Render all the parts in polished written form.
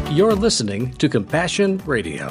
You're listening to Compassion Radio.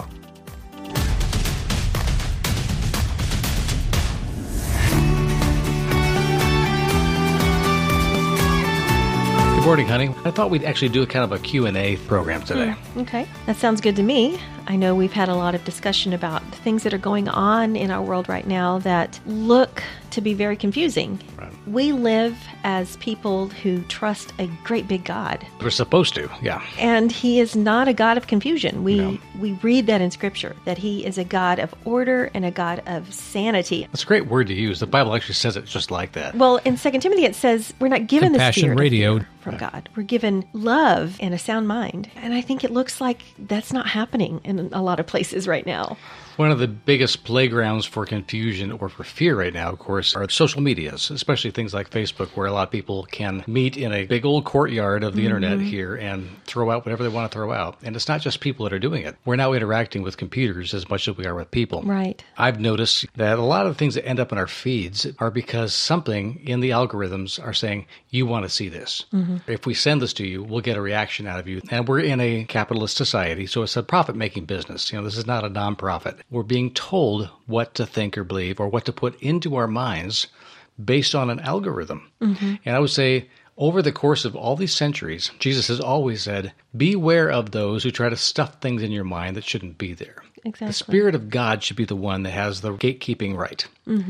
Good morning, honey. I thought we'd actually do a kind of a Q&A program today. Okay, that sounds good to me. I know we've had a lot of discussion about things that are going on in our world right now that look to be very confusing. Right. We live as people who trust a great big God. We're supposed to, yeah. And He is not a God of confusion. No. We read that in Scripture, that He is a God of order and a God of sanity. That's a great word to use. The Bible actually says it just like that. Well, in 2 Timothy it says we're not given the Compassion spirit Radio. of fear from God. We're given love and a sound mind. And I think it looks like that's not happening in a lot of places right now. One of the biggest playgrounds for confusion or for fear right now, of course, are social medias, especially things like Facebook, where a lot of people can meet in a big old courtyard of the internet here and throw out whatever they want to throw out. And it's not just people that are doing it. We're now interacting with computers as much as we are with people. Right. I've noticed that a lot of the things that end up in our feeds are because something in the algorithms are saying, you want to see this. If we send this to you, we'll get a reaction out of you. And we're in a capitalist society, so it's a profit-making business. You know, this is not a nonprofit. We're being told what to think or believe or what to put into our minds based on an algorithm. And I would say over the course of all these centuries, Jesus has always said, beware of those who try to stuff things in your mind that shouldn't be there. Exactly. The Spirit of God should be the one that has the gatekeeping right.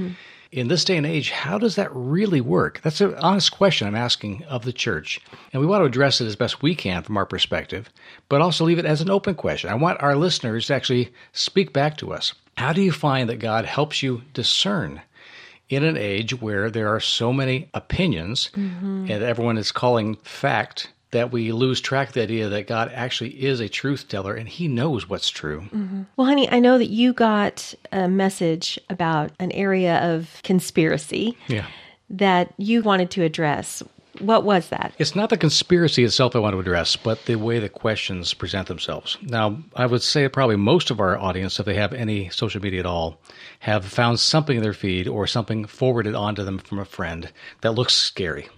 In this day and age, how does that really work? That's an honest question I'm asking of the church. And we want to address it as best we can from our perspective, but also leave it as an open question. I want our listeners to actually speak back to us. How do you find that God helps you discern in an age where there are so many opinions and everyone is calling fact, that we lose track of the idea that God actually is a truth teller and He knows what's true? Well, honey, I know that you got a message about an area of conspiracy that you wanted to address. What was that? It's not the conspiracy itself I want to address, but the way the questions present themselves. Now, I would say probably most of our audience, if they have any social media at all, have found something in their feed or something forwarded onto them from a friend that looks scary.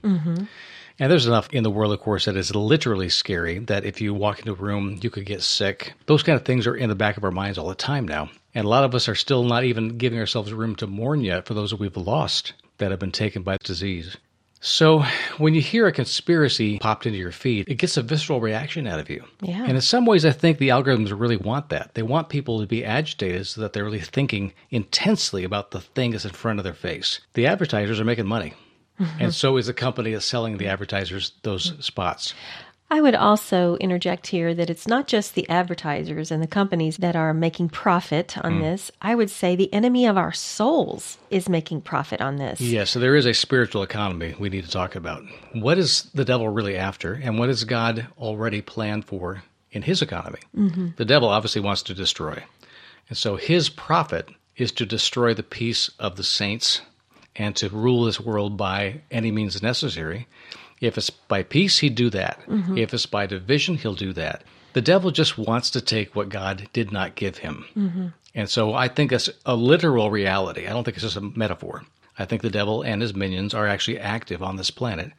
And there's enough in the world, of course, that is literally scary, that if you walk into a room, you could get sick. Those kind of things are in the back of our minds all the time now. And a lot of us are still not even giving ourselves room to mourn yet for those that we've lost that have been taken by disease. So when you hear a conspiracy popped into your feed, it gets a visceral reaction out of you. Yeah. And in some ways, I think the algorithms really want that. They want people to be agitated so that they're really thinking intensely about the thing that's in front of their face. The advertisers are making money. And so is the company that's selling the advertisers those spots. I would also interject here that it's not just the advertisers and the companies that are making profit on this. I would say the enemy of our souls is making profit on this. Yeah, so there is a spiritual economy we need to talk about. What is the devil really after, and what has God already planned for in His economy? The devil obviously wants to destroy. And so his profit is to destroy the peace of the saints and to rule this world by any means necessary. If it's by peace, he'd do that. If it's by division, he'll do that. The devil just wants to take what God did not give him. And so I think that's a literal reality. I don't think it's just a metaphor. I think the devil and his minions are actually active on this planet.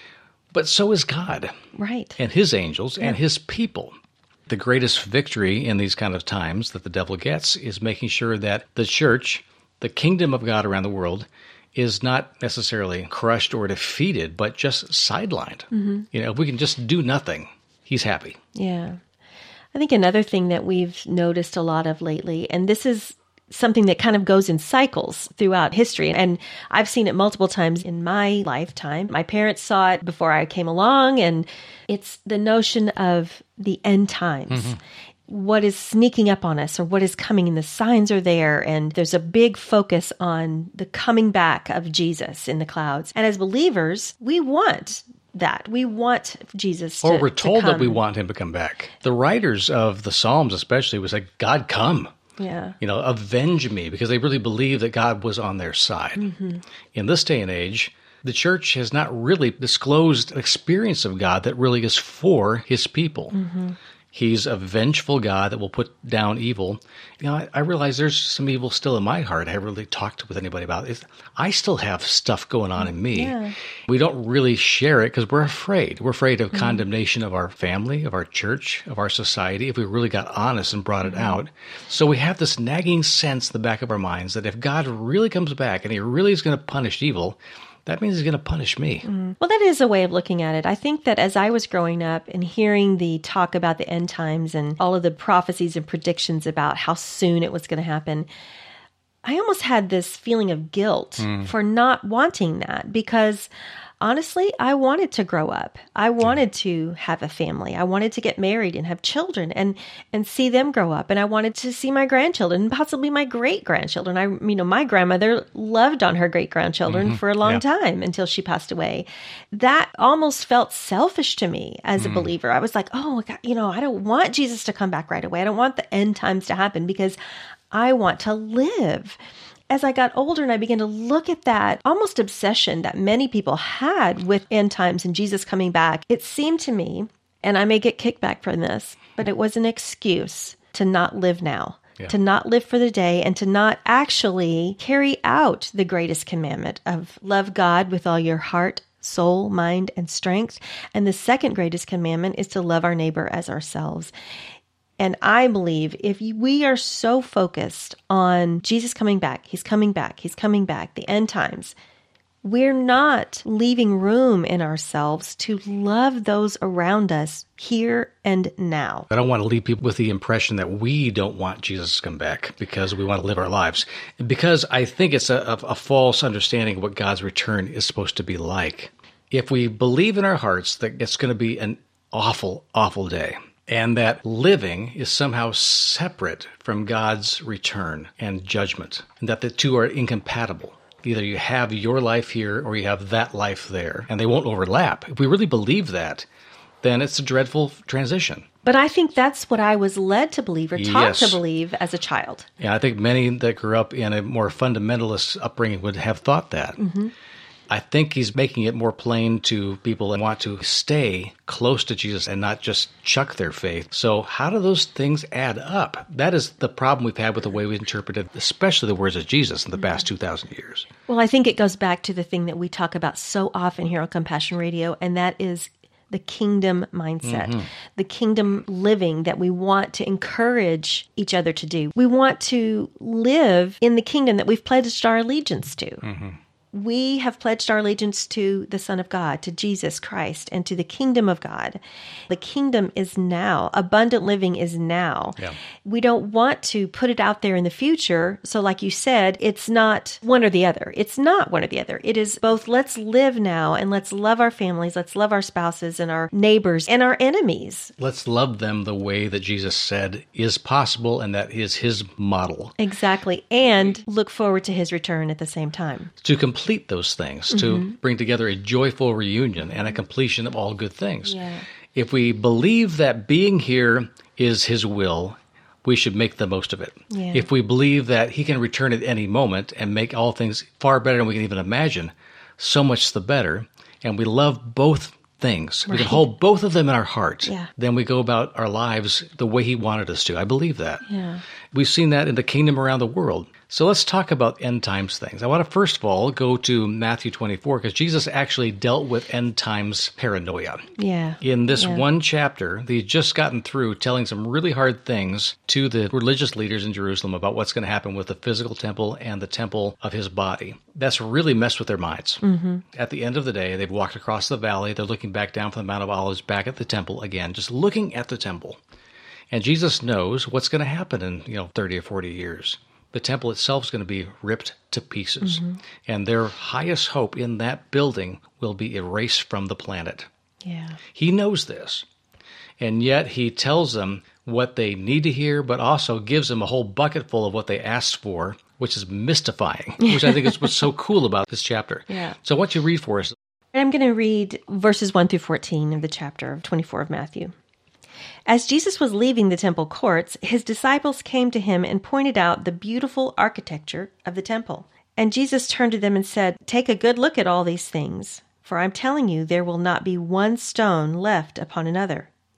But so is God. Right. And His angels and His people. The greatest victory in these kind of times that the devil gets is making sure that the church, the kingdom of God around the world, is not necessarily crushed or defeated, but just sidelined. You know, if we can just do nothing, He's happy. Yeah. I think another thing that we've noticed a lot of lately, and this is something that kind of goes in cycles throughout history, and I've seen it multiple times in my lifetime. My parents saw it before I came along, and it's the notion of the end times. What is sneaking up on us or what is coming, and the signs are there, and there's a big focus on the coming back of Jesus in the clouds. And as believers, we want that. We want Jesus to come. Or we're told that we want Him to come back. The writers of the Psalms especially was like, God, come. Yeah. You know, avenge me, because they really believed that God was on their side. In this day and age, the church has not really disclosed an experience of God that really is for His people. He's a vengeful God that will put down evil. I realize there's some evil still in my heart. I haven't really talked with anybody about it. I still have stuff going on in me. Yeah. We don't really share it because we're afraid. We're afraid of condemnation of our family, of our church, of our society, if we really got honest and brought it out. So we have this nagging sense in the back of our minds that if God really comes back and he really is going to punish evil, that means he's going to punish me. Well, that is a way of looking at it. I think that as I was growing up and hearing the talk about the end times and all of the prophecies and predictions about how soon it was going to happen, I almost had this feeling of guilt for not wanting that because honestly, I wanted to grow up. I wanted to have a family. I wanted to get married and have children and see them grow up. And I wanted to see my grandchildren, and possibly my great-grandchildren. My grandmother loved on her great-grandchildren for a long time until she passed away. That almost felt selfish to me as a believer. I was like, oh, God, I don't want Jesus to come back right away. I don't want the end times to happen because I want to live. As I got older and I began to look at that almost obsession that many people had with end times and Jesus coming back, it seemed to me, and I may get kickback from this, but it was an excuse to not live now, to not live for the day, and to not actually carry out the greatest commandment of love God with all your heart, soul, mind, and strength. And the second greatest commandment is to love our neighbor as ourselves. And I believe if we are so focused on Jesus coming back, he's coming back, the end times, we're not leaving room in ourselves to love those around us here and now. I don't want to leave people with the impression that we don't want Jesus to come back because we want to live our lives. Because I think it's a false understanding of what God's return is supposed to be like. If we believe in our hearts that it's going to be an awful, awful day, and that living is somehow separate from God's return and judgment, and that the two are incompatible. Either you have your life here or you have that life there, and they won't overlap. If we really believe that, then it's a dreadful transition. But I think that's what I was led to believe or taught to believe as a child. Yeah, I think many that grew up in a more fundamentalist upbringing would have thought that. I think he's making it more plain to people and want to stay close to Jesus and not just chuck their faith. So how do those things add up? That is the problem we've had with the way we interpreted, especially the words of Jesus in the past 2,000 years. Well, I think it goes back to the thing that we talk about so often here on Compassion Radio, and that is the kingdom mindset, the kingdom living that we want to encourage each other to do. We want to live in the kingdom that we've pledged our allegiance to. We have pledged our allegiance to the Son of God, to Jesus Christ, and to the kingdom of God. The kingdom is now. Abundant living is now. Yeah. We don't want to put it out there in the future. So like you said, it's not one or the other. It's not one or the other. It is both let's live now and let's love our families, let's love our spouses and our neighbors and our enemies. Let's love them the way that Jesus said is possible and that is his model. Exactly. And look forward to his return at the same time. To complete those things, to bring together a joyful reunion and a completion of all good things. Yeah. If we believe that being here is his will, we should make the most of it. Yeah. If we believe that he can return at any moment and make all things far better than we can even imagine, so much the better. And we love both things. Right. We can hold both of them in our heart. Yeah. Then we go about our lives the way he wanted us to. I believe that. Yeah. We've seen that in the kingdom around the world. So let's talk about end times things. I want to first of all go to Matthew 24 because Jesus actually dealt with end times paranoia. Yeah. In this one chapter, he'd just gotten through telling some really hard things to the religious leaders in Jerusalem about what's going to happen with the physical temple and the temple of his body. That's really messed with their minds. At the end of the day, they've walked across the valley. They're looking back down from the Mount of Olives, back at the temple again, just looking at the temple. And Jesus knows what's going to happen in 30 or 40 years. The temple itself is going to be ripped to pieces. And their highest hope in that building will be erased from the planet. Yeah. He knows this. And yet he tells them what they need to hear, but also gives them a whole bucket full of what they asked for, which is mystifying, which I think is what's so cool about this chapter. Yeah. So why don't you read for us? I'm going to read verses 1 through 14 of the chapter of 24 of Matthew. As Jesus was leaving the temple courts, his disciples came to him and pointed out the beautiful architecture of the temple. And Jesus turned to them and said, "Take a good look at all these things, for I'm telling you there will not be one stone left upon another.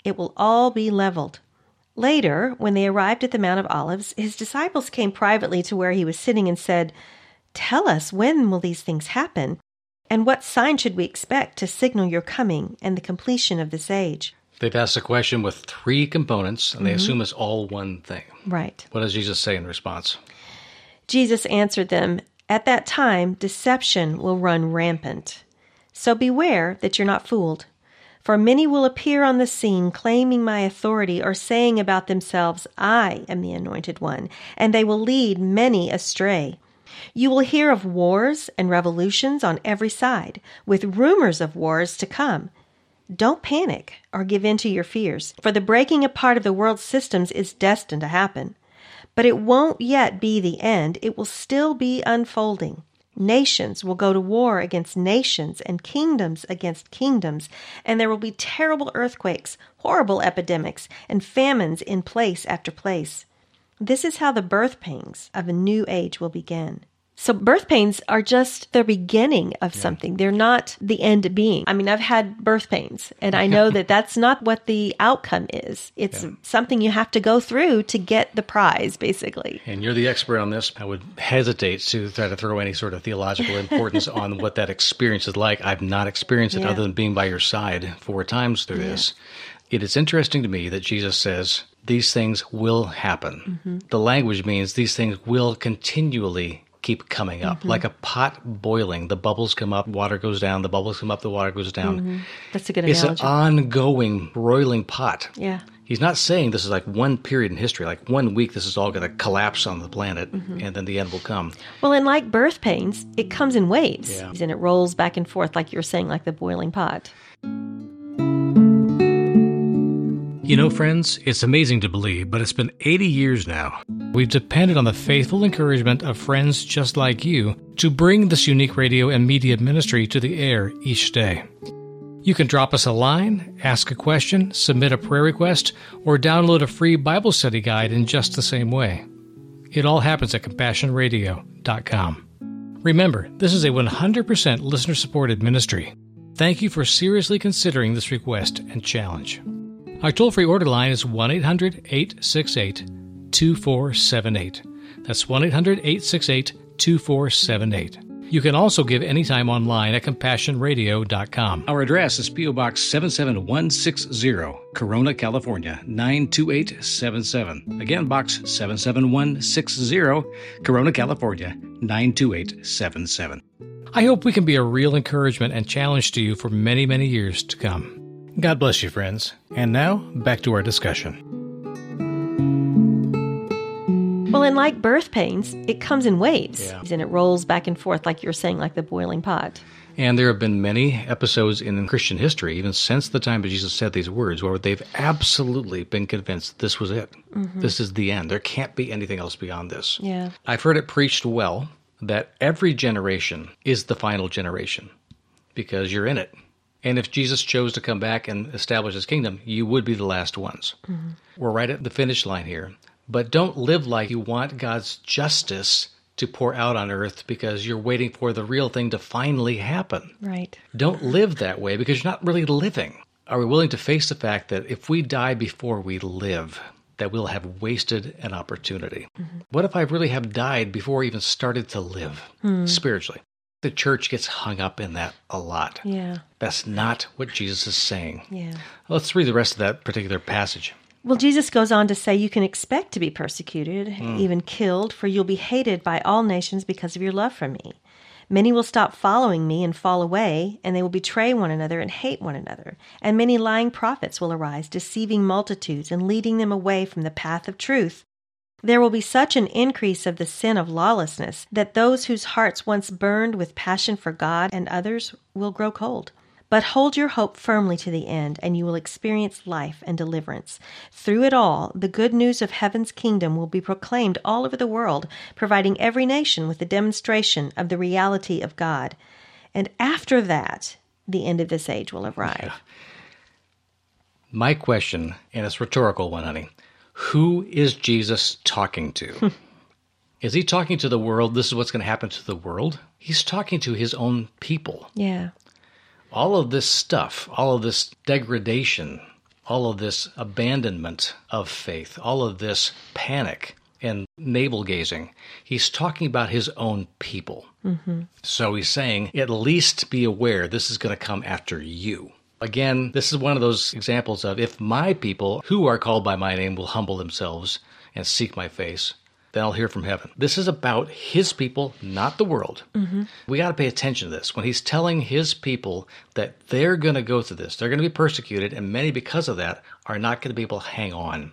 It will all be leveled. Later, when they arrived at the Mount of Olives, his disciples came privately to where he was sitting and said, "Tell us, when will these things happen? And what sign should we expect to signal your coming and the completion of this age?" They've asked a question with three components, and they assume it's all one thing. Right. What does Jesus say in response? Jesus answered them, "At that time, deception will run rampant. So beware that you're not fooled. For many will appear on the scene claiming my authority or saying about themselves, 'I am the Anointed One,' and they will lead many astray. You will hear of wars and revolutions on every side, with rumors of wars to come. Don't panic or give in to your fears, for the breaking apart of the world's systems is destined to happen. But it won't yet be the end. It will still be unfolding. Nations will go to war against nations and kingdoms against kingdoms, and there will be terrible earthquakes, horrible epidemics, and famines in place after place. This is how the birth pangs of a new age will begin." So birth pains are just the beginning of something. They're not the end being. I mean, I've had birth pains, and I know that that's not what the outcome is. It's something you have to go through to get the prize, basically. And you're the expert on this. I would hesitate to try to throw any sort of theological importance on what that experience is like. I've not experienced it other than being by your side 4 times through this. It is interesting to me that Jesus says, these things will happen. Mm-hmm. The language means these things will continually keep coming up, like a pot boiling. The bubbles come up, water goes down, the bubbles come up, the water goes down. Mm-hmm. That's a good analogy. It's an ongoing broiling pot. Yeah. He's not saying this is like one period in history, like 1 week this is all going to collapse on the planet, and then the end will come. Well, and like birth pains, it comes in waves, and it rolls back and forth, like you were saying, like the boiling pot. You know, friends, it's amazing to believe, but it's been 80 years now. We've depended on the faithful encouragement of friends just like you to bring this unique radio and media ministry to the air each day. You can drop us a line, ask a question, submit a prayer request, or download a free Bible study guide in just the same way. It all happens at CompassionRadio.com. Remember, this is a 100% listener-supported ministry. Thank you for seriously considering this request and challenge. Our toll-free order line is 1-800-868-2478. That's 1-800-868-2478. You can also give anytime online at CompassionRadio.com. Our address is P.O. Box 77160, Corona, California, 92877. Again, Box 77160, Corona, California, 92877. I hope we can be a real encouragement and challenge to you for many, many years to come. God bless you, friends. And now, back to our discussion. Well, and like birth pains, it comes in waves, and it rolls back and forth, like you were saying, like the boiling pot. And there have been many episodes in Christian history, even since the time that Jesus said these words, where they've absolutely been convinced this was it. Mm-hmm. This is the end. There can't be anything else beyond this. Yeah. I've heard it preached well that every generation is the final generation because you're in it. And if Jesus chose to come back and establish his kingdom, you would be the last ones. Mm-hmm. We're right at the finish line here. But don't live like you want God's justice to pour out on earth because you're waiting for the real thing to finally happen. Right. Don't live that way because you're not really living. Are we willing to face the fact that if we die before we live, that we'll have wasted an opportunity? Mm-hmm. What if I really have died before I even started to live spiritually? The church gets hung up in that a lot. Yeah. That's not what Jesus is saying. Yeah. Let's read the rest of that particular passage. Well, Jesus goes on to say, you can expect to be persecuted, even killed, for you'll be hated by all nations because of your love for me. Many will stop following me and fall away, and they will betray one another and hate one another. And many lying prophets will arise, deceiving multitudes and leading them away from the path of truth. There will be such an increase of the sin of lawlessness that those whose hearts once burned with passion for God and others will grow cold. But hold your hope firmly to the end, and you will experience life and deliverance. Through it all, the good news of heaven's kingdom will be proclaimed all over the world, providing every nation with a demonstration of the reality of God. And after that, the end of this age will arrive. Yeah. My question, and it's a rhetorical one, honey. Who is Jesus talking to? Is he talking to the world? This is what's going to happen to the world? He's talking to his own people. Yeah. All of this stuff, all of this degradation, all of this abandonment of faith, all of this panic and navel-gazing. He's talking about his own people. So he's saying, at least be aware this is going to come after you. Again, this is one of those examples of, if my people who are called by my name will humble themselves and seek my face, then I'll hear from heaven. This is about his people, not the world. We got to pay attention to this. When he's telling his people that they're going to go through this, they're going to be persecuted, and many because of that are not going to be able to hang on.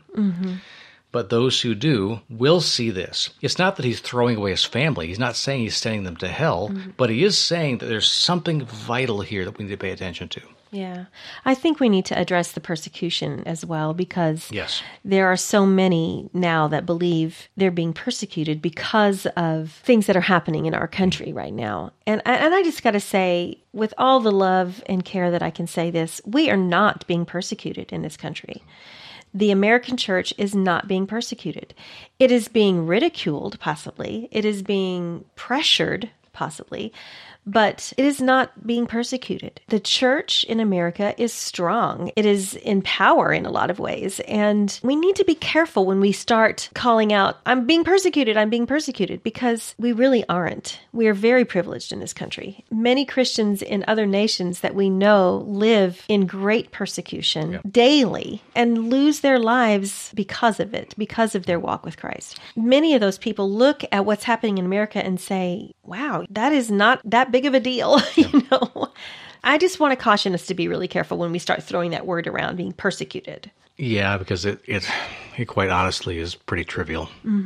But those who do will see this. It's not that he's throwing away his family. He's not saying he's sending them to hell, but he is saying that there's something vital here that we need to pay attention to. Yeah. I think we need to address the persecution as well, because Yes. there are so many now that believe they're being persecuted because of things that are happening in our country right now. And I just got to say, with all the love and care that I can say this, we are not being persecuted in this country. The American church is not being persecuted. It is being ridiculed, possibly. It is being pressured, possibly. But it is not being persecuted. The church in America is strong. It is in power in a lot of ways. And we need to be careful when we start calling out, I'm being persecuted, because we really aren't. We are very privileged in this country. Many Christians in other nations that we know live in great persecution daily and lose their lives because of it, because of their walk with Christ. Many of those people look at what's happening in America and say, wow, that is not that big of a deal, you know. I just want to caution us to be really careful when we start throwing that word around, being persecuted. Yeah, because it quite honestly is pretty trivial.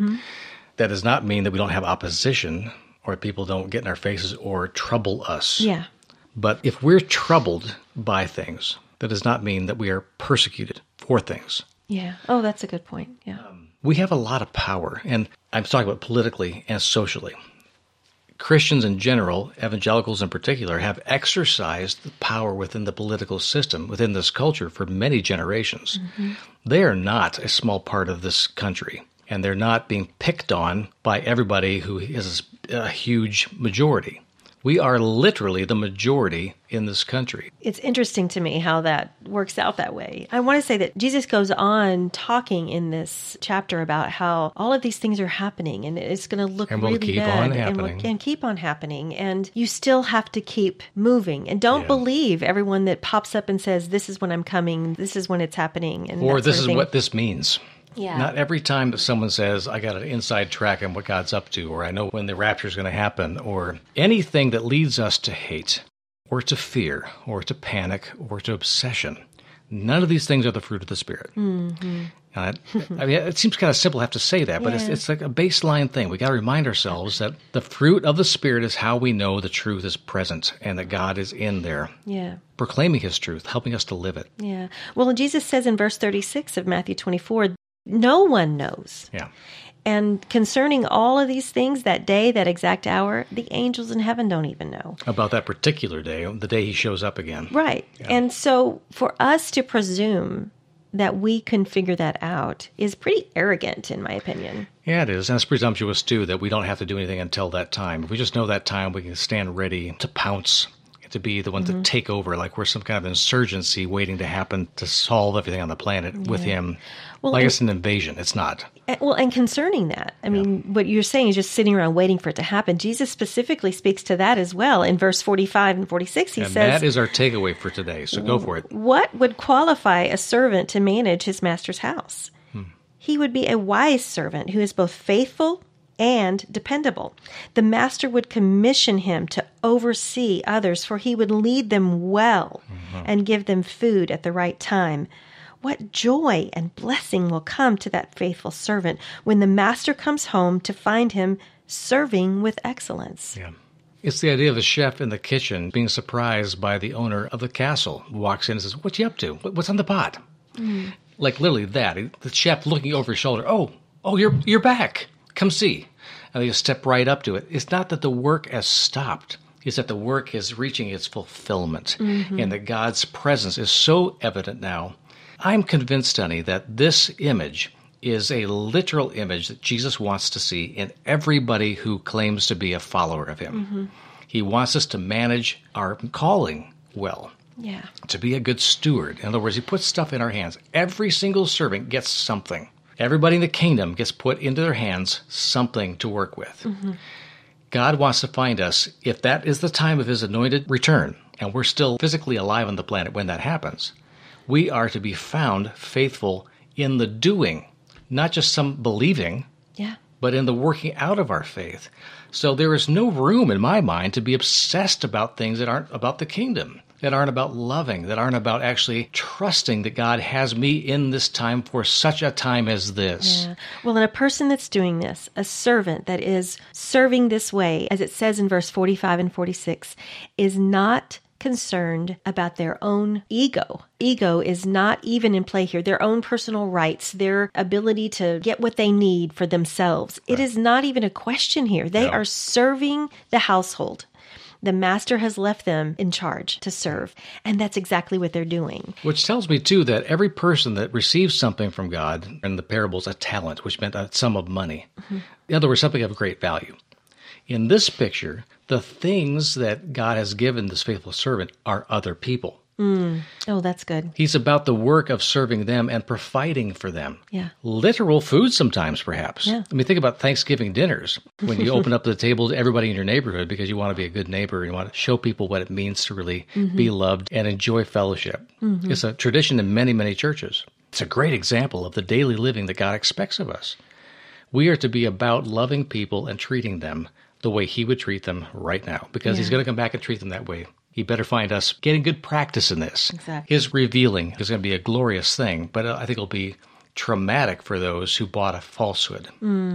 That does not mean that we don't have opposition or people don't get in our faces or trouble us. Yeah. But if we're troubled by things, that does not mean that we are persecuted for things. Yeah. Oh, that's a good point. Yeah. We have a lot of power, and I'm talking about politically and socially. Christians in general, evangelicals in particular, have exercised the power within the political system, within this culture, for many generations. They are not a small part of this country, and they're not being picked on by everybody who is a huge majority. We are literally the majority in this country. It's interesting to me how that works out that way. I want to say that Jesus goes on talking in this chapter about how all of these things are happening, and it's going to look really keep bad on happening. and keep on happening. And you still have to keep moving, and don't believe everyone that pops up and says, "This is when I'm coming. This is when it's happening," and or that this sort of is thing. what this means. Yeah. Not every time that someone says, I got an inside track on what God's up to, or I know when the rapture is going to happen, or anything that leads us to hate, or to fear, or to panic, or to obsession. None of these things are the fruit of the Spirit. I mean, it seems kind of simple to have to say that, but it's like a baseline thing. We got to remind ourselves that the fruit of the Spirit is how we know the truth is present and that God is in there. Yeah. Proclaiming His truth, helping us to live it. Yeah. Well, Jesus says in verse 36 of Matthew 24, no one knows. Yeah. And concerning all of these things, that day, that exact hour, the angels in heaven don't even know. About that particular day, the day He shows up again. Right. Yeah. And so for us to presume that we can figure that out is pretty arrogant, in my opinion. Yeah, it is. And it's presumptuous, too, that we don't have to do anything until that time. If we just know that time, we can stand ready to pounce, to be the one to take over, like we're some kind of insurgency waiting to happen to solve everything on the planet with Him. Well, like it's an invasion. It's not. Well, and concerning that, I mean, what you're saying is just sitting around waiting for it to happen. Jesus specifically speaks to that as well. In verse 45 and 46, he says... And that is our takeaway for today, so go for it. What would qualify a servant to manage his master's house? He would be a wise servant who is both faithful and dependable. The master would commission him to oversee others, for he would lead them well and give them food at the right time. What joy and blessing will come to that faithful servant when the master comes home to find him serving with excellence. Yeah. It's the idea of the chef in the kitchen being surprised by the owner of the castle who walks in and says, "What you up to? What's on the pot?" Like literally that. The chef looking over his shoulder, oh, you're back. Come see. And they just step right up to it. It's not that the work has stopped. It's that the work is reaching its fulfillment. And that God's presence is so evident now. I'm convinced, honey, that this image is a literal image that Jesus wants to see in everybody who claims to be a follower of Him. He wants us to manage our calling well. Yeah. To be a good steward. In other words, he puts stuff in our hands. Every single servant gets something. Everybody in the kingdom gets put into their hands something to work with. God wants to find us, if that is the time of his anointed return, and we're still physically alive on the planet when that happens, we are to be found faithful in the doing, not just some believing, Yeah. but in the working out of our faith. So there is no room in my mind to be obsessed about things that aren't about the kingdom, that aren't about loving, that aren't about actually trusting that God has me in this time for such a time as this. Yeah. Well, and a person that's doing this, a servant that is serving this way, as it says in verse 45 and 46, is not concerned about their own ego. Ego is not even in play here. Their own personal rights, their ability to get what they need for themselves. It is not even a question here. They are serving the household. The master has left them in charge to serve, and that's exactly what they're doing. Which tells me, too, that every person that receives something from God, in the parables, a talent, which meant a sum of money, in other words, something of great value. In this picture, the things that God has given this faithful servant are other people. Oh, that's good. He's about the work of serving them and providing for them. Yeah. Literal food sometimes, perhaps. Yeah. I mean, think about Thanksgiving dinners when you open up the table to everybody in your neighborhood because you want to be a good neighbor and you want to show people what it means to really be loved and enjoy fellowship. It's a tradition in many, many churches. It's a great example of the daily living that God expects of us. We are to be about loving people and treating them the way he would treat them right now, because he's going to come back and treat them that way. He better find us getting good practice in this. Exactly. His revealing is going to be a glorious thing, but I think it'll be traumatic for those who bought a falsehood,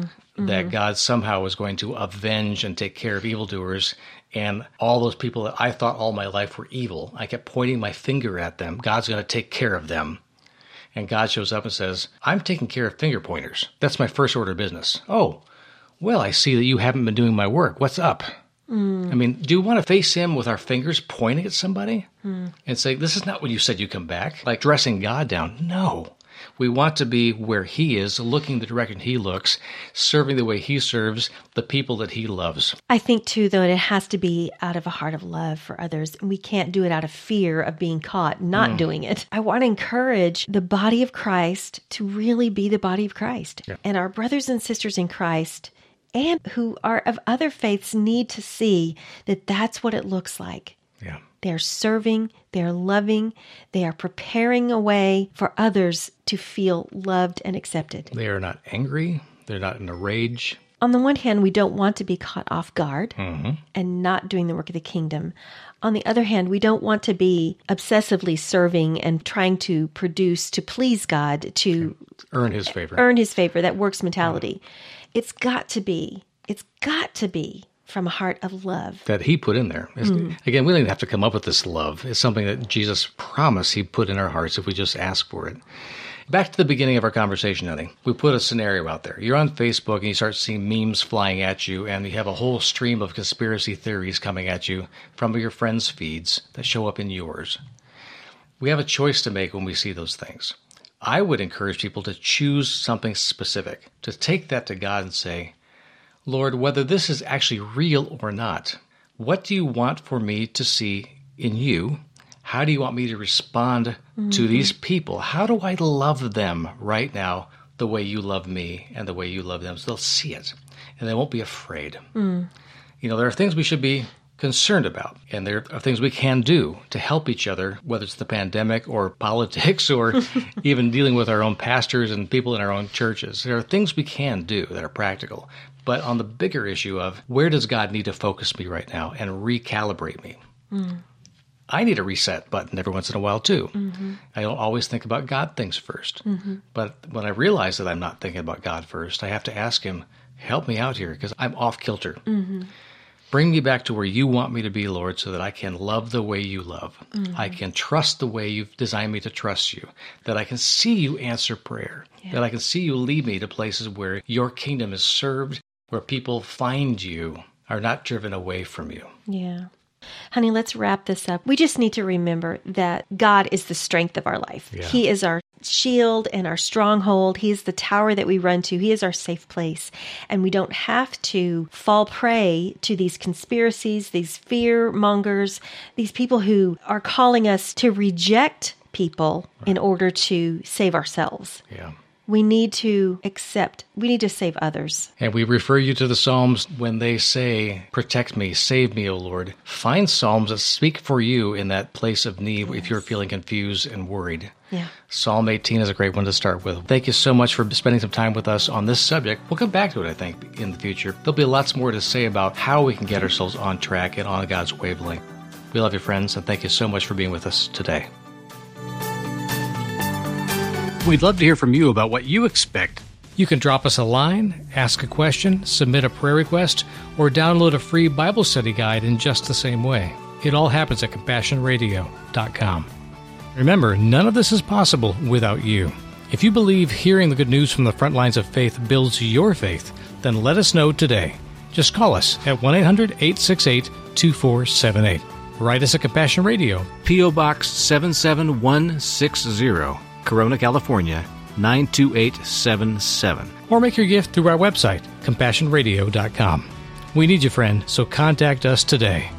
that God somehow is going to avenge and take care of evildoers, and all those people that I thought all my life were evil, I kept pointing my finger at them. God's going to take care of them. And God shows up and says, I'm taking care of finger pointers. That's my first order of business. Oh, well, I see that you haven't been doing my work. What's up? I mean, do you want to face him with our fingers pointing at somebody and say, this is not when you said you come back, like dressing God down? No. We want to be where he is, looking the direction he looks, serving the way he serves the people that he loves. I think, too, though, it has to be out of a heart of love for others. And we can't do it out of fear of being caught not doing it. I want to encourage the body of Christ to really be the body of Christ. Yeah. And our brothers and sisters in Christ and who are of other faiths need to see that that's what it looks like. Yeah. They're serving, they're loving, they are preparing a way for others to feel loved and accepted. They are not angry. They're not in a rage. On the one hand, we don't want to be caught off guard and not doing the work of the kingdom. On the other hand, we don't want to be obsessively serving and trying to produce to please God, to Earn his favor. earn his favor, that works mentality. It's got to be from a heart of love. That he put in there. Again, we don't even have to come up with this love. It's something that Jesus promised he put in our hearts if we just ask for it. Back to the beginning of our conversation, honey. We put a scenario out there. You're on Facebook and you start seeing memes flying at you, and you have a whole stream of conspiracy theories coming at you from your friends' feeds that show up in yours. We have a choice to make when we see those things. I would encourage people to choose something specific, to take that to God and say, Lord, whether this is actually real or not, what do you want for me to see in you? How do you want me to respond to these people? How do I love them right now the way you love me and the way you love them? So they'll see it and they won't be afraid. You know, there are things we should be concerned about, and there are things we can do to help each other, whether it's the pandemic or politics or even dealing with our own pastors and people in our own churches. There are things we can do that are practical. But on the bigger issue of where does God need to focus me right now and recalibrate me? I need a reset button every once in a while, too. I don't always think about God things first. But when I realize that I'm not thinking about God first, I have to ask him, help me out here because I'm off kilter. Bring me back to where you want me to be, Lord, so that I can love the way you love. I can trust the way you've designed me to trust you, that I can see you answer prayer, that I can see you lead me to places where your kingdom is served, where people find you, are not driven away from you. Yeah. Honey, let's wrap this up. We just need to remember that God is the strength of our life. Yeah. He is our shield and our stronghold. He is the tower that we run to. He is our safe place. And we don't have to fall prey to these conspiracies, these fear mongers, these people who are calling us to reject people in order to save ourselves. Yeah. We need to save others. And we refer you to the Psalms when they say, protect me, save me, O Lord. Find Psalms that speak for you in that place of need if you're feeling confused and worried. Yeah. Psalm 18 is a great one to start with. Thank you so much for spending some time with us on this subject. We'll come back to it, I think, in the future. There'll be lots more to say about how we can get ourselves on track and on God's wavelength. We love you, friends, and thank you so much for being with us today. We'd love to hear from you about what you expect. You can drop us a line, ask a question, submit a prayer request, or download a free Bible study guide in just the same way. It all happens at CompassionRadio.com. Remember, none of this is possible without you. If you believe hearing the good news from the front lines of faith builds your faith, then let us know today. Just call us at 1-800-868-2478. Write us at Compassion Radio, P.O. Box 77160. Corona, California, 92877. Or make your gift through our website, CompassionRadio.com. We need you, friend, so contact us today.